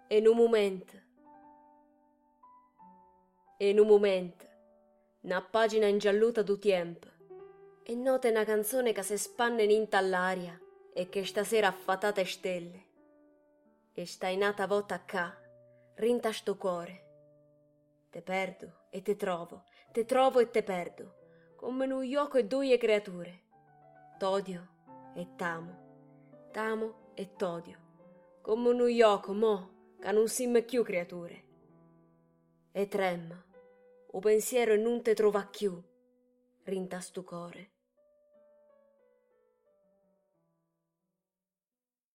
E in un momento, una pagina ingialluta du tiempo, e nota una canzone che si spanne in all'aria e che stasera ha fatate stelle. E stai nata volta acá, rinta sto cuore. Te perdo e te trovo e te perdo, come un gioco e due creature. T'odio e t'amo e t'odio, come un gioco, mo, che non siamo più creature. E tremma, o pensiero non te trova più, rinta sto cuore.